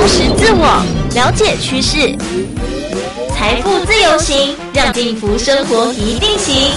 识自我，了解趋势，财富自由行，让幸福生活一定行。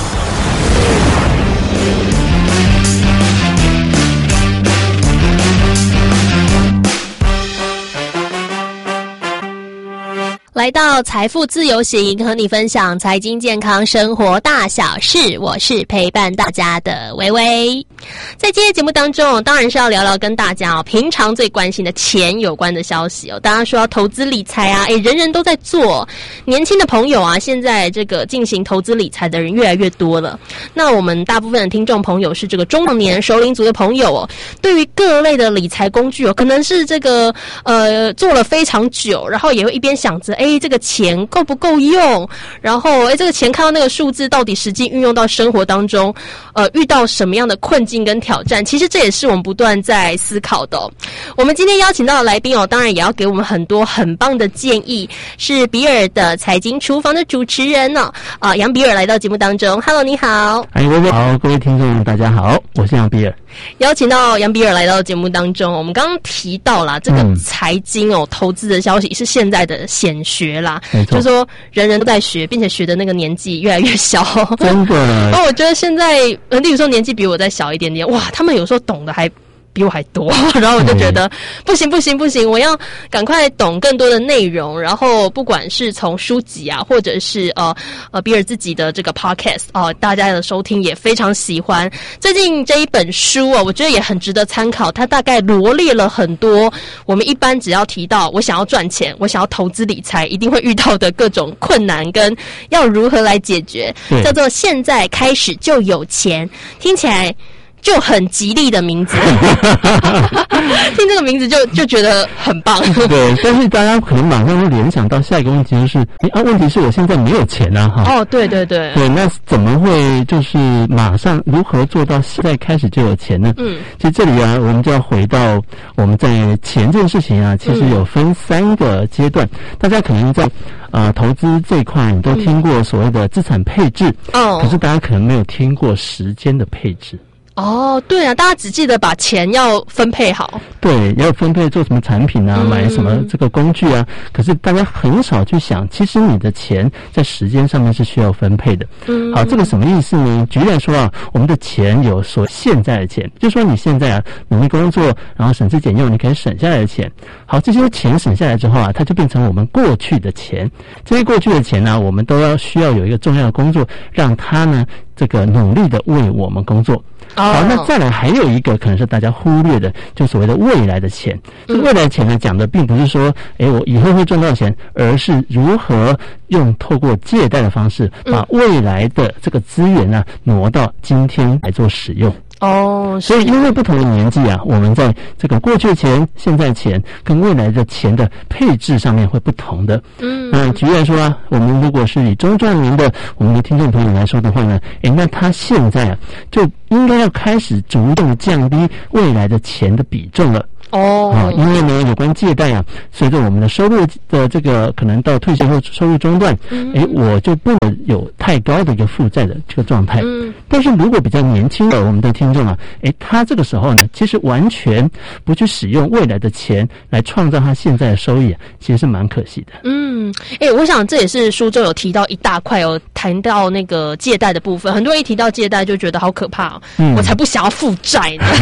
来到财富自由行，和你分享财经健康生活大小事，我是陪伴大家的薇薇。在今天节目当中，当然是要聊聊跟大家平常最关心的钱有关的消息大家说要投资理财啊，人人都在做，年轻的朋友啊，现在这个进行投资理财的人越来越多了。那我们大部分的听众朋友是这个中老年熟龄族的朋友对于各类的理财工具可能是这个做了非常久，然后也会一边想着这个钱够不够用，然后这个钱看到那个数字到底实际运用到生活当中遇到什么样的困境跟挑战，其实这也是我们不断在思考的我们今天邀请到的来宾当然也要给我们很多很棒的建议，是比尔的财经厨房的主持人杨比尔来到节目当中。 Hello， 你好。 薇薇好，各位听众大家好，我是杨比尔。 邀请到杨比尔来到节目当中，我们刚刚提到啦，这个财经投资的消息是现在的显学啦，就是说人人都在学，并且学的那个年纪越来越小， 真的。 我觉得现在例如说年纪比我再小一点点，哇，他们有时候懂得还比我还多，然后我就觉得不行，我要赶快懂更多的内容，然后不管是从书籍啊，或者是比尔自己的这个 podcast 大家的收听也非常喜欢。最近这一本书我觉得也很值得参考，它大概罗列了很多我们一般只要提到我想要赚钱，我想要投资理财一定会遇到的各种困难跟要如何来解决，叫做现在开始就有钱，听起来就很吉利的名字听这个名字就觉得很棒对，但是大家可能马上会联想到下一个问题，就是问题是我现在没有钱啊对， 那怎么会就是马上如何做到现在开始就有钱呢？其实这里我们就要回到我们在钱这件事情其实有分3个阶段，大家可能在投资这一块你都听过所谓的资产配置可是大家可能没有听过时间的配置。 对啊，大家只记得把钱要分配好，对， 要分配做什么产品买什么这个工具可是大家很少去想，其实你的钱在时间上面是需要分配的。好，这个什么意思呢？举例来说我们的钱有所现在的钱，就是说你现在努力工作，然后省吃俭用，你可以省下来的钱。好，这些钱省下来之后它就变成我们过去的钱。这些过去的钱我们都需要有一个重要的工作，让它这个努力的为我们工作。好，那再来还有一个可能是大家忽略的，就所谓的未来的钱。这未来的钱讲的并不是说我以后会赚到钱，而是如何用透过借贷的方式把未来的这个资源挪到今天来做使用。所以因为不同的年纪我们在这个过去的钱、现在钱跟未来的钱的配置上面会不同的。举例来说我们如果是以中壮年的我们的听众朋友来说的话呢，那他现在就应该要开始主动降低未来的钱的比重了。因为呢有关借贷随着我们的收入的这个可能到退休后收入中断我就不能有太高的一个负债的这个状态。但是如果比较年轻的我们的听众他这个时候呢其实完全不去使用未来的钱来创造他现在的收益其实是蛮可惜的。 我想这也是书中有提到一大块谈到那个借贷的部分，很多人一提到借贷就觉得好可怕我才不想要负债呢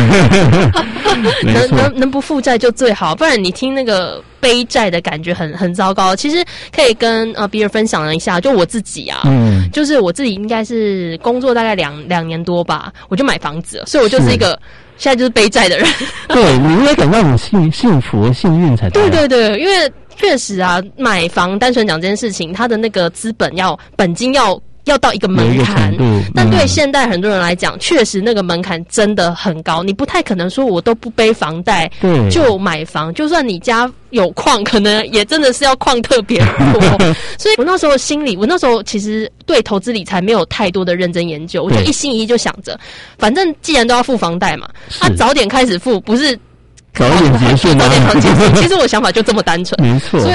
能不负债就最好，不然你听那个背债的感觉很糟糕。其实可以跟比尔分享一下，就我自己就是我自己应该是工作大概两年多吧，我就买房子了，所以我就是一个现在就是背债的人对，你应该感到很幸福幸运才对。 对，因为确实买房单纯讲这件事情，它的那个资本本金要到一个门槛，但对现代很多人来讲确实那个门槛真的很高，你不太可能说我都不背房贷就买房，就算你家有矿可能也真的是要矿特别多所以我那时候其实对投资理财没有太多的认真研究，我就一心一意就想着反正既然都要付房贷嘛早点开始付，不是早点结束早点结束其实我想法就这么单纯， 没错。 所以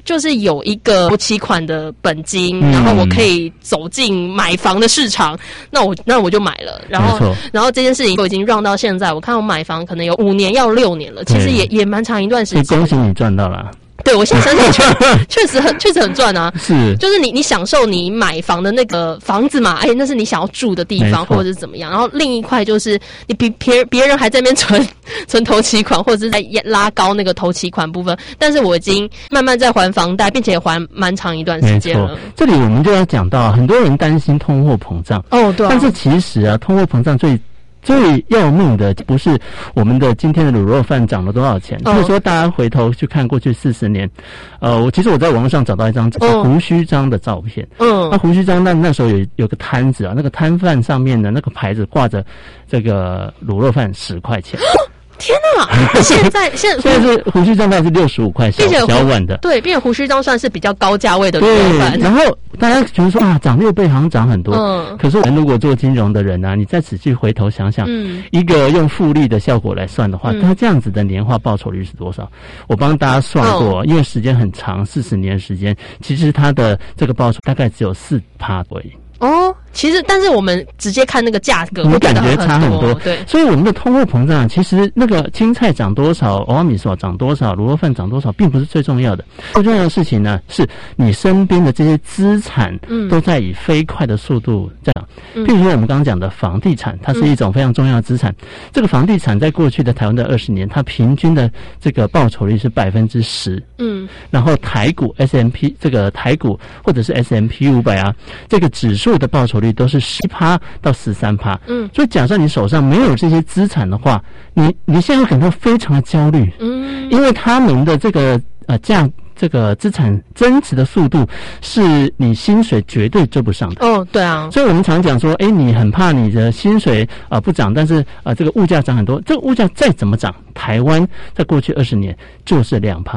就是有一个头期款的本金，然后我可以走进买房的市场，那我就买了，然后这件事情都已经让到现在，我看我买房可能有5年要6年了，其实也蛮长一段时间。 恭喜你赚到了。 对，我现在想想确实很赚啊！ 是， 就是你享受你买房的那个房子嘛，那是你想要住的地方，或者是怎么样。然后另一块就是你比别人还在那边存头期款，或者是在拉高那个头期款部分。但是我已经慢慢在还房贷，并且还蛮长一段时间了。 这里我们就要讲到，很多人担心通货膨胀。 哦，对啊。 但是其实啊，通货膨胀最要命的不是我们的今天的卤肉饭涨了多少钱，就是说大家回头去看过去40年，其实我在网络上找到一张胡须章的照片，那胡须章那时候有个摊子啊，那个摊贩上面的那个牌子挂着这个卤肉饭10块钱。 天哪！现在是胡须章大概是65块小碗的， 对，并且胡须章算是比较高价位的卤肉饭。 然后大家觉得说啊，涨6倍好像涨很多，可是我们如果做金融的人啊，你再仔细回头想想，一个用复利的效果来算的话，它这样子的年化报酬率是多少？我帮大家算过，因为时间很长，40年时间，其实它的这个报酬大概只有4%而已。 哦，其实但是我们直接看那个价格， 你感觉差很多。 对， 所以我们的通货膨胀，其实那个青菜涨多少，欧阿米索涨多少，卤肉饭涨多少，并不是最重要的。最重要的事情呢，是你身边的这些资产都在以飞快的速度在涨。譬如说我们刚刚讲的房地产，它是一种非常重要的资产。这个房地产在过去的台湾的20年，它平均的这个报酬率是10%。然后台股 S&P 这个台股或者是 S&P 500啊，这个指数的报酬率都是10%到13%。所以假设你手上没有这些资产的话，你现在会感到非常的焦虑。因为他们的这个这个资产增值的速度是你薪水绝对追不上的。 哦，对啊。 所以我们常讲说，你很怕你的薪水不涨，但是这个物价涨很多。这个物价再怎么涨，台湾在过去20年就是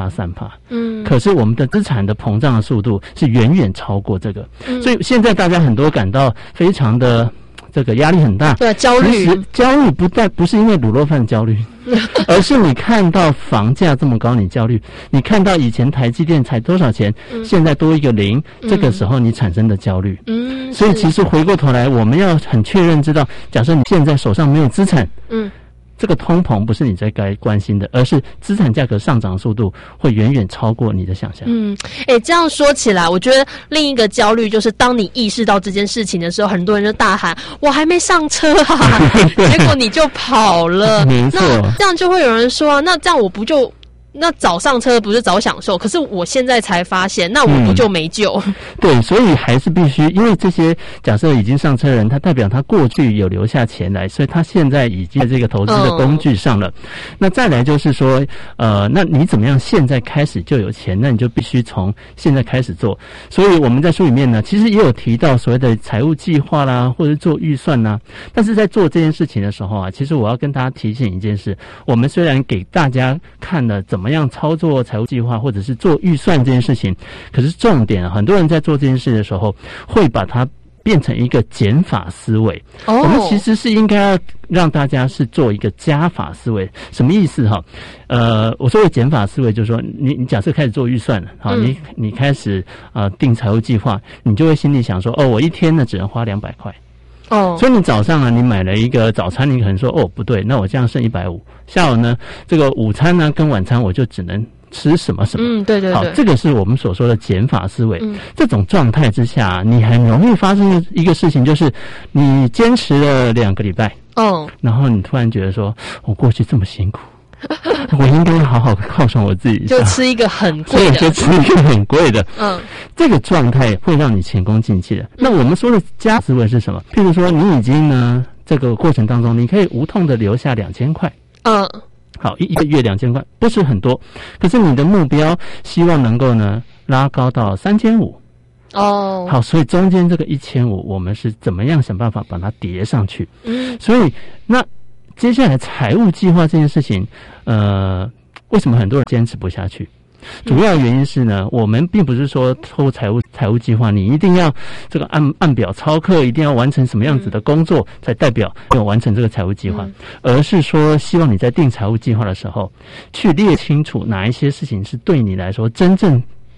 2%、3%。可是我们的资产的膨胀的速度是远远超过这个。所以现在大家很多感到非常的这个压力很大， 对，焦虑。 其实焦虑不是因为卤肉饭焦虑，而是你看到房价这么高你焦虑，你看到以前台积电才多少钱，现在多一个0，这个时候你产生的焦虑。所以其实回过头来，我们要很确认知道，假设你现在手上没有资产，这个通膨不是你在该关心的，而是资产价格上涨速度会远远超过你的想象。 这样说起来，我觉得另一个焦虑就是当你意识到这件事情的时候，很多人就大喊我还没上车啊结果你就跑了。 没错， 那这样就会有人说啊，那这样我不就那早上车不是早享受，可是我现在才发现，那我不就没救？ 对，所以还是必须，因为这些假设已经上车的人，他代表他过去有留下钱来，所以他现在已经在这个投资的工具上了。那再来就是说，那你怎么样现在开始就有钱？那你就必须从现在开始做。所以我们在书里面呢，其实也有提到所谓的财务计划啦，或者是做预算啦。但是在做这件事情的时候啊，其实我要跟大家提醒一件事：我们虽然给大家看了怎么样操作财务计划或者是做预算这件事情，可是重点很多人在做这件事的时候会把它变成一个减法思维。我们其实是应该要让大家是做一个加法思维。什么意思哈？我说的减法思维就是说，你假设开始做预算了，好，你开始定财务计划，你就会心里想说，我一天呢只能花200块。所以你早上你买了一个早餐，你可能说不对，那我这样剩150。下午呢，这个午餐呢跟晚餐我就只能吃什么什么。 对对对。 好，这个是我们所说的减法思维。这种状态之下，你很容易发生一个事情，就是你坚持了2个礼拜，然后你突然觉得说，我过去这么辛苦。我应该好好犒赏我自己一下， 就吃一个很贵的， 就吃一个很贵的。这个状态会让你前功尽弃的。那我们说的加思维是什么？譬如说，你已经呢这个过程当中，你可以无痛的留下2000块。好，一个月2000块不是很多，可是你的目标希望能够呢拉高到3500。好，所以中间这个1500，我们是怎么样想办法把它叠上去？所以那接下来财务计划这件事情，为什么很多人坚持不下去？主要原因是呢，我们并不是说透过财务计划，你一定要这个按表操课，一定要完成什么样子的工作才代表要完成这个财务计划，而是说希望你在定财务计划的时候，去列清楚哪一些事情是对你来说真正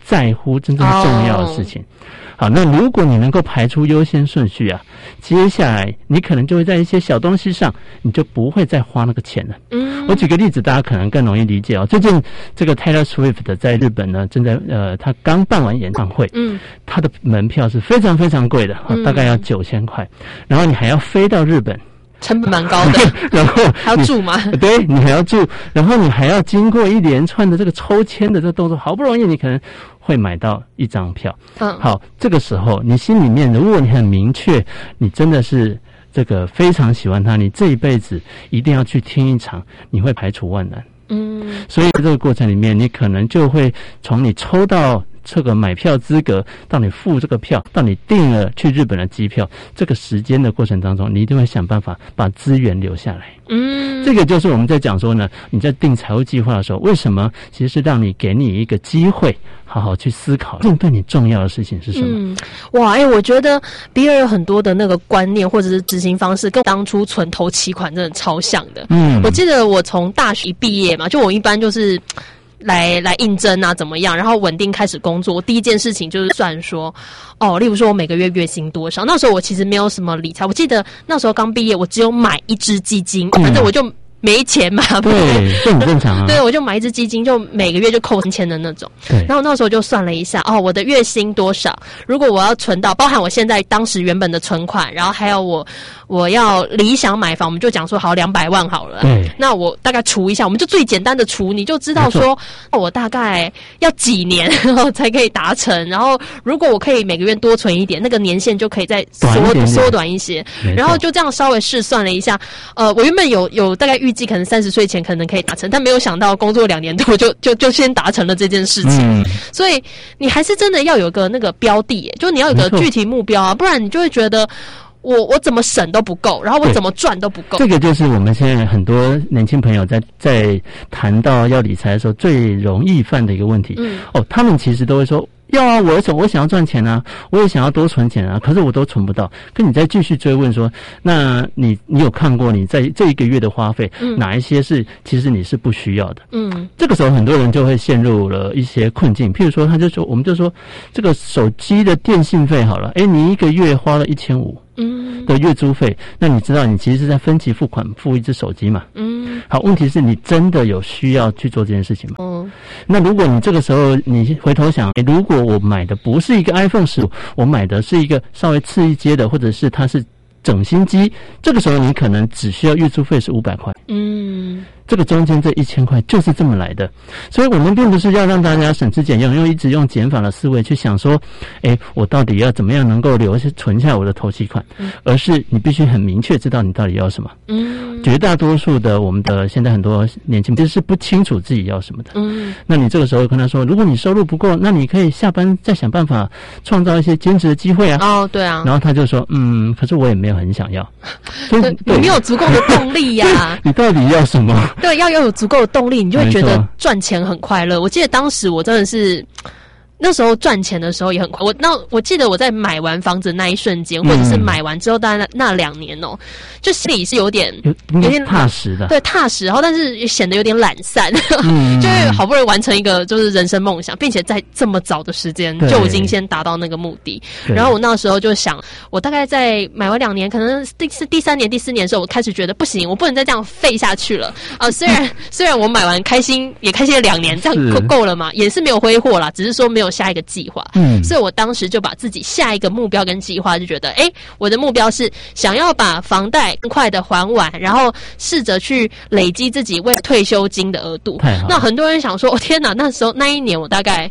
在乎真正重要的事情。好，那如果你能够排出优先顺序啊，接下来你可能就会在一些小东西上，你就不会再花那个钱了。我举个例子，大家可能更容易理解哦。最近这个 Taylor Swift 在日本呢，正在他刚办完演唱会，他的门票是非常非常贵的，大概要9000块，然后你还要飞到日本。 成本蛮高的， 然后还要住吗？ 对，你还要住，然后你还要经过一连串的这个抽签的这个动作，好不容易你可能会买到一张票。好，这个时候你心里面，如果你很明确，你真的是这个非常喜欢他，你这一辈子一定要去听一场，你会排除万难。所以在这个过程里面，你可能就会从你抽到这个买票资格，到你付这个票，到你订了去日本的机票，这个时间的过程当中，你一定会想办法把资源留下来。这个就是我们在讲说呢，你在定财务计划的时候，为什么其实是让你给你一个机会，好好去思考，真正对你重要的事情是什么。 哇，我觉得比尔有很多的那个观念或者是执行方式，跟当初存头期款真的超像的。我记得我从大学一毕业嘛，就我一般就是来应征啊，怎么样，然后稳定开始工作。我第一件事情就是算说，例如说我每个月月薪多少。那时候我其实没有什么理财，我记得那时候刚毕业，我只有买一支基金，反正我就没钱嘛， 对，这很正常啊。 对，我就买一支基金，就每个月就扣3000的那种。对，然后那时候就算了一下，我的月薪多少？如果我要存到，包含我现在当时原本的存款，然后还有我要理想买房，我们就讲说好200万好了。对，那我大概除一下，我们就最简单的除，你就知道说我大概要几年才可以达成。然后如果我可以每个月多存一点，那个年限就可以再缩短一些。然后就这样稍微试算了一下，我原本有大概预计可能30岁前可能可以达成，但没有想到工作2年多就先达成了这件事情。所以你还是真的要有个那个标的就你要有个具体目标啊，不然你就会觉得我怎么省都不够，然后我怎么赚都不够。 这个就是我们现在很多年轻朋友在谈到要理财的时候最容易犯的一个问题。他们其实都会说要啊，我想要赚钱啊，我也想要多存钱啊，可是我都存不到。跟你再继续追问说，那你有看过你在这一个月的花费，哪一些是其实你是不需要的？这个时候很多人就会陷入了一些困境。譬如说，我们就说这个手机的电信费好了，你一个月花了1500的月租费，那你知道你其实是在分期付款付一只手机嘛？好，问题是你真的有需要去做这件事情吗？那如果你这个时候你回头想，如果我买的不是一个 iPhone 15，我买的是一个稍微次一阶的，或者是它是整新机，这个时候你可能只需要月租费是500块。这个中间这1000块就是这么来的。所以我们并不是要让大家省吃俭用，一直用减法的思维去想说，我到底要怎么样能够存下我的头期款，而是你必须很明确知道你到底要什么。绝大多数的我们的现在很多年轻人是不清楚自己要什么的。那你这个时候跟他说，如果你收入不够，那你可以下班再想办法创造一些兼职的机会啊。对啊。然后他就说，可是我也没有很想要。 你没有足够的动力呀。 你到底要什么？ 对，要有足够的动力，你就会觉得赚钱很快乐。我记得当时我真的是那时候赚钱的时候也很快。我记得我在买完房子那一瞬间，或者是买完之后大概那2年就心里是有点踏实的， 对，踏实，然后但是显得有点懒散，就是好不容易完成一个就是人生梦想，并且在这么早的时间就已经先达到那个目的。然后我那时候就想，我大概在买完2年，可能是第3年、第4年的时候，我开始觉得不行，我不能再这样废下去了。虽然我买完开心了2年，这样够了嘛，也是没有挥霍啦，只是说没有下一个计划。所以我当时就把自己下一个目标跟计划就觉得，我的目标是想要把房贷更快的还完，然后试着去累积自己为退休金的额度。那很多人想说，天哪，那时候那一年我大概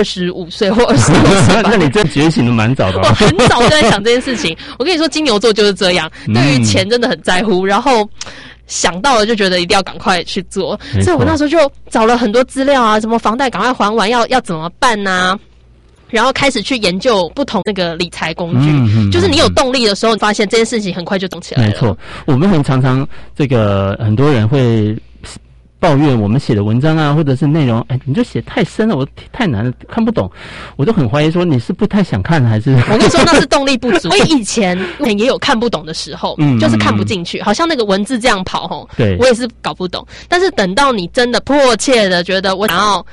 25岁或26岁吧。 那你这觉醒的蛮早的。 我很早就在想这件事情。我跟你说，金牛座就是这样，对于钱真的很在乎，然后想到了就觉得一定要赶快去做。所以我那时候就找了很多资料啊，什么房贷赶快还完要怎么办啊，然后开始去研究不同那个理财工具。就是你有动力的时候，你发现这件事情很快就动起来了。 没错，我们很常很多人会抱怨我们写的文章啊，或者是内容，你就写太深了，我太难了，看不懂。我都很怀疑说你是不太想看还是？ 我跟你说那是动力不足。我以前也有看不懂的时候，就是看不进去，好像那个文字这样跑，对，我也是搞不懂。但是等到你真的迫切的觉得我想要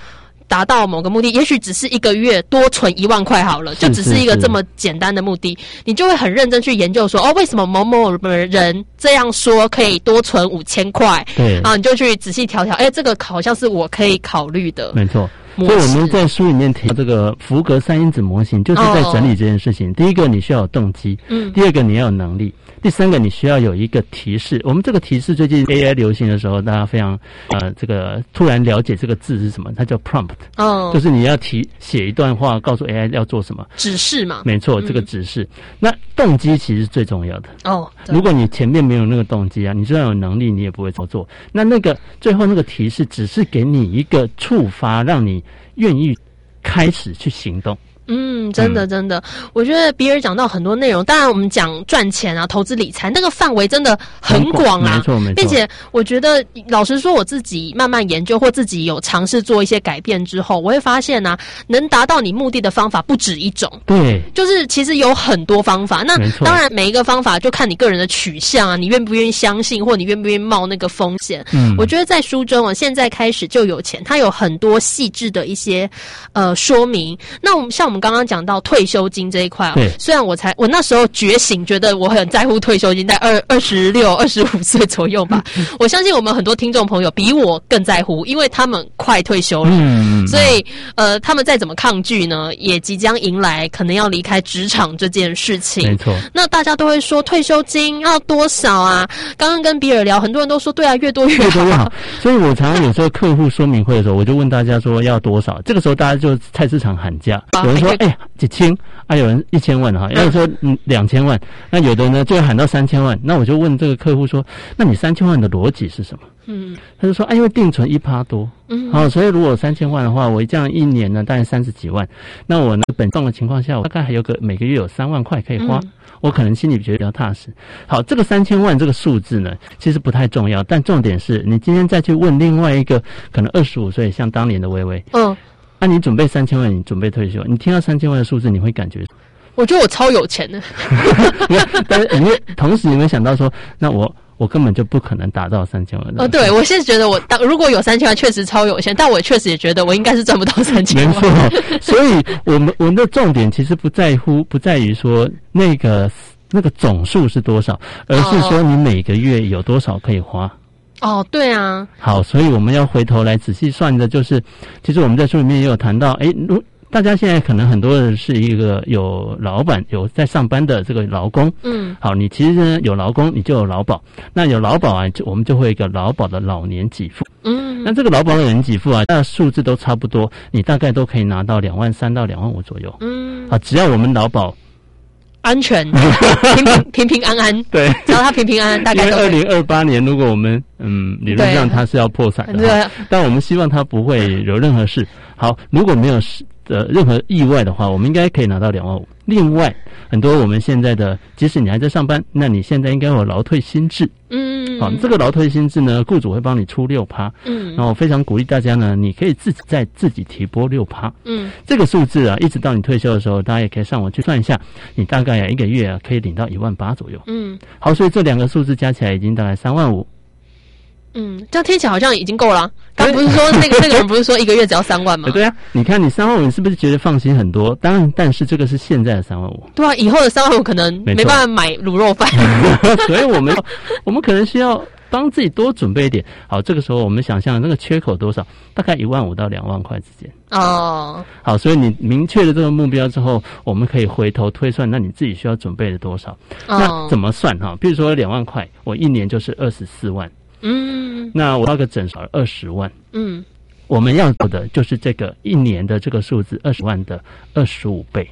达到某个目的，也许只是一个月多存1万块好了，就只是一个这么简单的目的，你就会很认真去研究说，为什么某某人这样说可以多存5000块？ 对啊，你就去仔细调，这个好像是我可以考虑的。 没错。所以我们在书里面提到这个福格3因子模型，就是在整理这件事情。第一个，你需要有动机；第二个，你要有能力；第三个，你需要有一个提示。我们这个提示最近 AI 流行的时候，大家非常这个突然了解这个字是什么，它叫 prompt。就是你要写一段话，告诉 AI 要做什么指示嘛。 没错，这个指示。那动机其实是最重要的。 如果你前面没有那个动机啊，你就算有能力，你也不会操作。那个最后那个提示只是给你一个触发，让你愿意开始去行动。 真的，我觉得比尔讲到很多内容，当然我们讲赚钱啊、投资理财，那个范围真的很广啊， 没错， 并且我觉得，老实说，我自己慢慢研究或自己有尝试做一些改变之后，我会发现啊，能达到你目的的方法不止一种。 对， 就是其实有很多方法。那当然，每一个方法就看你个人的取向啊，你愿不愿意相信，或你愿不愿意冒那个风险。我觉得在书中啊，现在开始就有钱，它有很多细致的一些说明。那我们刚刚讲到退休金这一块啊，虽然我那时候觉醒，觉得我很在乎退休金，在26、25岁左右吧。我相信我们很多听众朋友比我更在乎，因为他们快退休了，所以他们再怎么抗拒呢，也即将迎来可能要离开职场这件事情。 没错。 那大家都会说退休金要多少啊？刚刚跟比尔聊，很多人都说对啊，越多越好。 所以我常常有时候客户说明会的时候，我就问大家说要多少，这个时候大家就菜市场喊价，有人说几千啊，有人1000万哈，有人说2000万，那有的呢就会喊到3000万。那我就问这个客户说，那你3000万的逻辑是什么？他就说因为定存1%多，所以如果3000万的话，我这样一年呢大概30几万，那我呢本动的情况下，我大概还有每个月有3万块可以花，我可能心里觉得比较踏实。好，这个3000万这个数字呢，其实不太重要，但重点是你今天再去问另外一个可能25岁，像当年的薇薇，那你准备3000万，你准备退休，你听到3000万的数字，你会感觉？ 我觉得我超有钱的。 但是同时你会想到说，那我根本就不可能达到3000万。 对，我现在觉得如果有3000万，确实超有钱，但我确实也觉得我应该是赚不到3000万。 没错，所以我们的重点其实不在于说那个总数是多少，而是说你每个月有多少可以花。 对啊。 好，所以我们要回头来仔细算的，就是其实我们在书里面也有谈到，大家现在可能很多人是一个有老板有在上班的这个劳工，好，你其实呢有劳工，你就有劳保，那有劳保啊，我们就会有一个劳保的老年给付，那这个劳保的老年给付啊，大家数字都差不多，你大概都可以拿到23000到25000左右，好，只要我们劳保安全，平平安安， 对， 只要他平平安安，大概都。 因为2028年，如果我们理论上他是要破产的，对，但我们希望他不会有任何事。好，如果没有任何意外的话，我们应该可以拿到25000。另外，很多我们现在的，即使你还在上班，那你现在应该有劳退新制。好，这个劳退新制呢，雇主会帮你出6%。然后我非常鼓励大家呢，你可以自己提拨6%。这个数字啊，一直到你退休的时候，大家也可以上网去算一下，你大概一个月可以领到18000左右。好，所以这2个数字加起来已经大概35000。 这样听起来好像已经够了。刚不是说那个人不是说一个月只要3万吗？ 对啊，你看你35000，你是不是觉得放心很多？当然，但是这个是现在的35000。对啊，以后的35000可能没办法买卤肉饭。 所以我们可能需要帮自己多准备一点。好，这个时候我们想象那个缺口多少？大概15000到2万块之间。好，所以你明确了这个目标之后，我们可以回头推算，那你自己需要准备的多少？那怎么算哈？比如说2万块，我一年就是24万。那我要个整少20万。我们要做的就是这个一年的这个数字20万的25倍。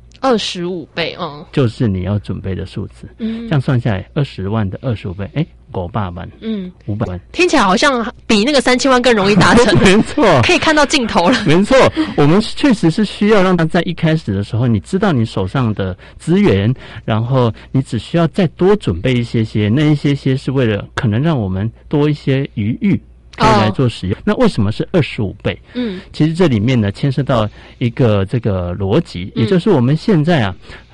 25倍， 就是你要准备的数字。这样算下来，20万的25倍，500万，500万， 听起来好像比那个3000万更容易达成。 没错， 可以看到尽头了。 没错，我们确实是需要让他在一开始的时候，你知道你手上的资源，然后你只需要再多准备一些，那一些是为了可能让我们多一些余裕。可以来做使用。那为什么是25倍？其实这里面呢牵涉到一个这个逻辑，也就是我们现在啊，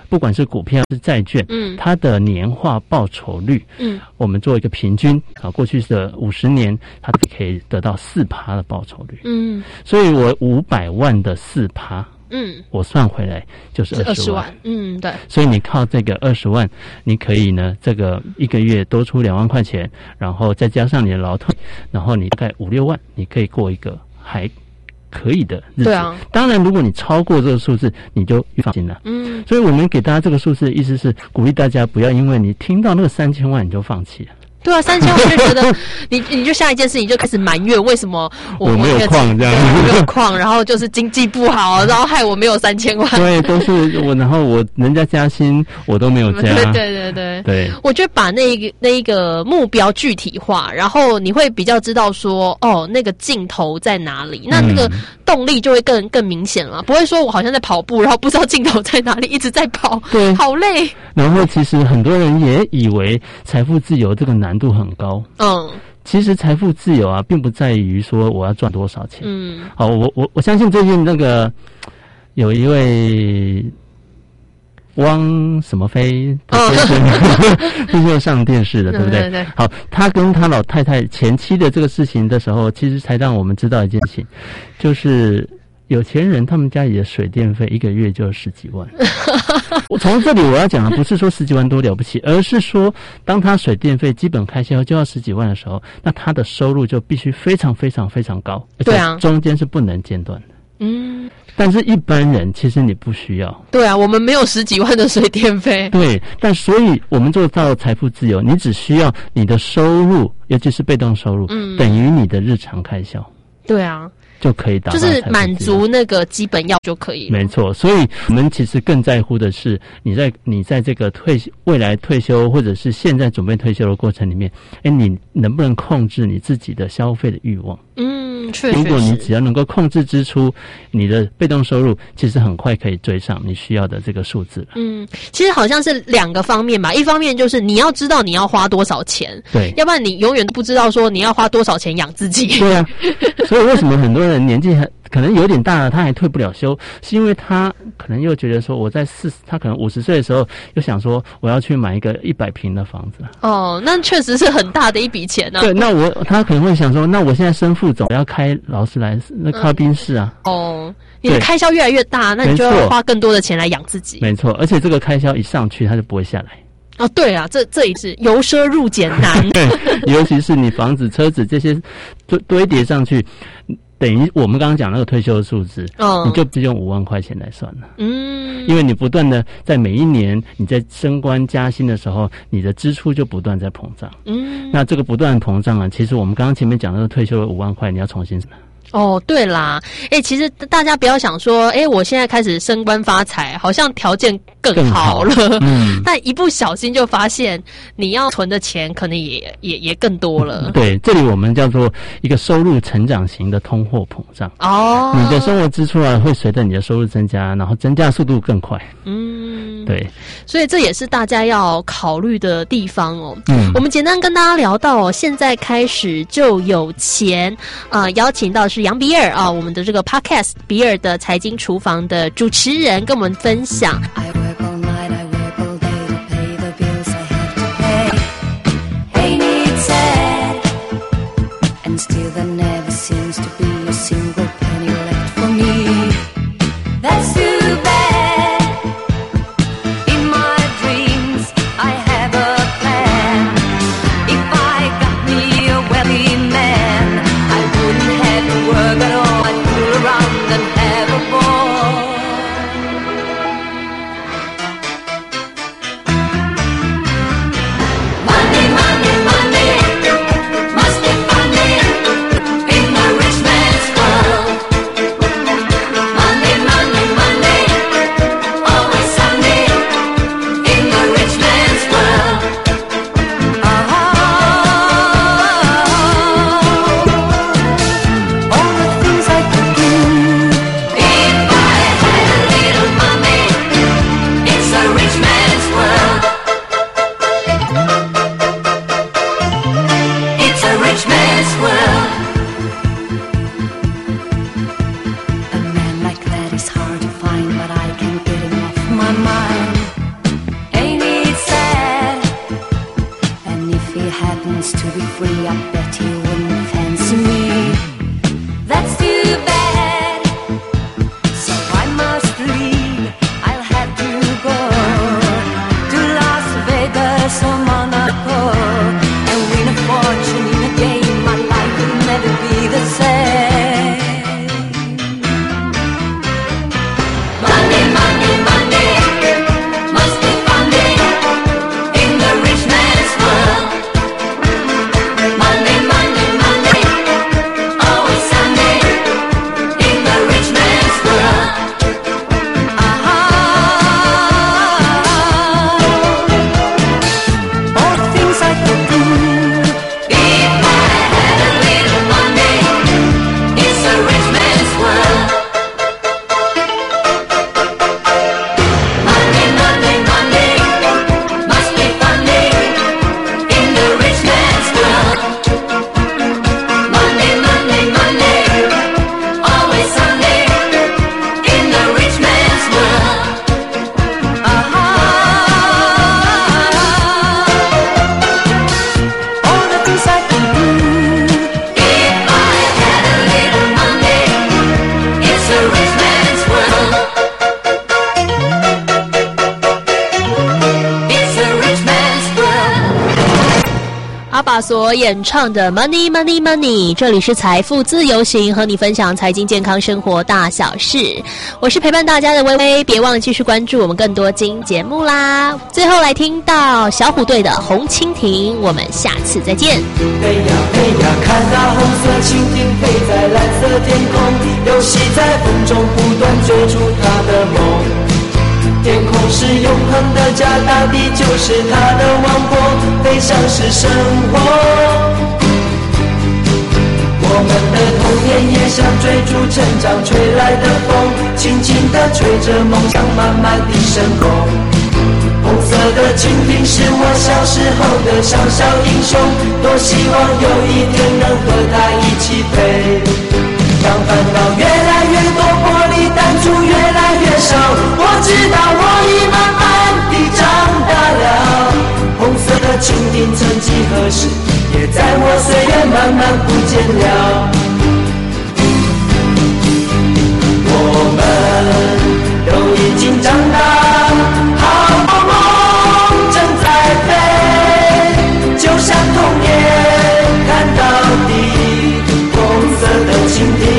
不管是股票是债券，它的年化报酬率，我们做一个平均啊，过去的50年，它可以得到4%的报酬率。所以我500万的4%，我算回来就是20万。 对。 所以你靠这个20万，你可以呢，这个一个月多出2万块钱，然后再加上你的劳退，然后你大概5-6万，你可以过一个还可以的日子。对啊。当然，如果你超过这个数字，你就越放心了。所以我们给大家这个数字的意思是鼓励大家不要因为你听到那个3000万你就放弃了。 对啊，3000万就觉得你就下一件事情就开始埋怨为什么我没有矿这样， 没有矿，然后就是经济不好，然后害我没有3000万。 对，都是我，然后人家加薪我都没有加。对， 我觉得把那一个目标具体化，然后你会比较知道说那个尽头在哪里，那个动力就会更明显了，不会说我好像在跑步，然后不知道尽头在哪里，一直在跑，对，好累。 然后其实很多人也以为财富自由这个难度很高。其实财富自由啊，并不在于说我要赚多少钱。好，我相信最近那个有一位汪什么飞最近上电视的，对不对？好，他跟他老太太前妻的这个事情的时候，其实才让我们知道一件事情，就是有钱人他们家里的水电费一个月就10几万。我从这里我要讲的不是说10几万多了不起，而是说当他水电费基本开销就要10几万的时候，那他的收入就必须非常非常非常高，而且中间是不能间断的。但是一般人其实你不需要。对啊， 我们没有10几万的水电费。 对，但所以我们做到财富自由，你只需要你的收入，尤其是被动收入，等于你的日常开销。 对啊。 就可以达到就是满足那个基本要就可以了。 没错，所以我们其实更在乎的是你在这个未来退休或者是现在准备退休的过程里面，你能不能控制你自己的消费的欲望？确实。如果你只要能够控制支出，你的被动收入其实很快可以追上你需要的这个数字了。 其实好像是2个方面吧，一方面就是你要知道你要花多少钱， 对， 要不然你永远都不知道说你要花多少钱养自己。 对啊，所以为什么很多人年纪可能有点大了，他还退不了休，是因为他可能又觉得说他可能50岁的时候又想说我要去买一个100平的房子。 那确实是很大的一笔钱啊。 对，那他可能会想说，那我现在身负总要开劳斯莱斯，那开宾士啊。 你的开销越来越大，那你就要花更多的钱来养自己。 没错，而且这个开销一上去，它就不会下来。 对啊，这也是由奢入俭难。 对，尤其是你房子、车子这些堆叠上去，等于我们刚刚讲那个退休的数字，你就只用5万块钱来算了。因为你不断的在每一年你在升官加薪的时候，你的支出就不断在膨胀。那这个不断膨胀啊，其实我们刚刚前面讲那个退休的5万块，你要重新对啦，其实大家不要想说，我现在开始升官发财，好像条件更好了。但一不小心就发现，你要存的钱可能也更多了。 对，这里我们叫做一个收入成长型的通货膨胀。你的生活支出啊，会随着你的收入增加，然后增加速度更快。对， 所以这也是大家要考虑的地方哦。我们简单跟大家聊到现在开始就有钱邀请到是杨比尔啊，我们的这个 podcast 比尔的财经厨房的主持人，跟我们分享。 所演唱的 Money Money Money， 这里是财富自由行，和你分享财经健康生活大小事。我是陪伴大家的微微，别忘了继续关注我们更多精节目啦。最后来听到小虎队的红蜻蜓，我们下次再见。 飞呀飞呀，看那红色蜻蜓飞在蓝色天空，游戏在风中不断追逐它的梦。天空是永恒的家，大地就是它的王国，飞翔是生活。我们的童年也像追逐成长吹来的风，轻轻地吹着梦想慢慢地升空。红色的蜻蜓是我小时候的小小英雄，多希望有一天能和它一起飞。当烦恼越来越多，玻璃弹珠越来越少，我知道我已慢慢地长大了。红色的蜻蜓曾几何时也在我岁月慢慢不见了。我们都已经长大，好梦梦正在飞，就像童年看到的红色的蜻蜓。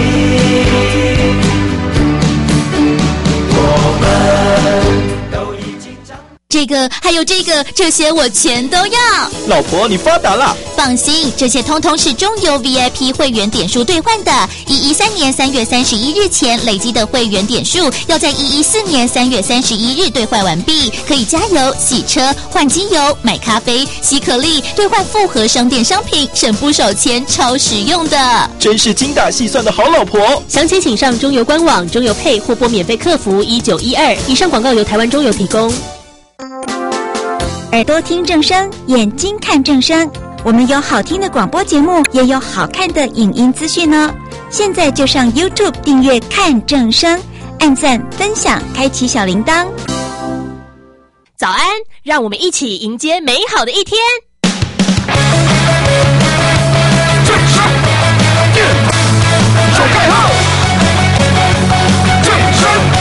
我们都已经长大。 这个还有这个，这些我全都要。 老婆，你发达了。 放心，这些通通是中油 VIP 会员点数兑换的。113年3月31日前累积的会员点数，要在114年3月31日兑换完毕，可以加油、洗车、换机油、买咖啡、吸可丽、兑换复合商店商品，省不少钱，超实用的。 真是精打细算的好老婆。 详情请上中油官网、中油配或拨免费客服1912。以上广告由台湾中油提供。 耳朵听正声，眼睛看正声。我们有好听的广播节目，也有好看的影音资讯哦。现在就上 YouTube 订阅看正声，按赞、分享，开启小铃铛。 早安，让我们一起迎接美好的一天。 正声电台手盖号，正声。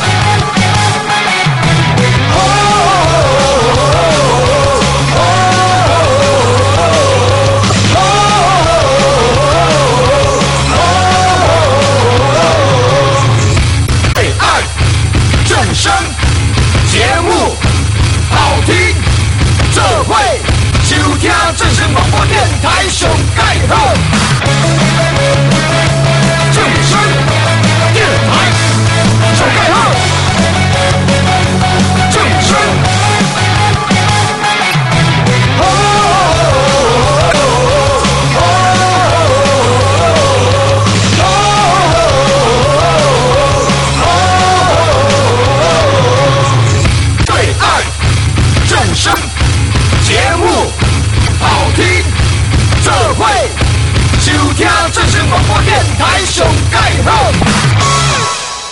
声节目好听，这会收听正声广播电台上盖好。正声电台上盖好，正声。正声节目好听，这会收听正声广播电台上盖好。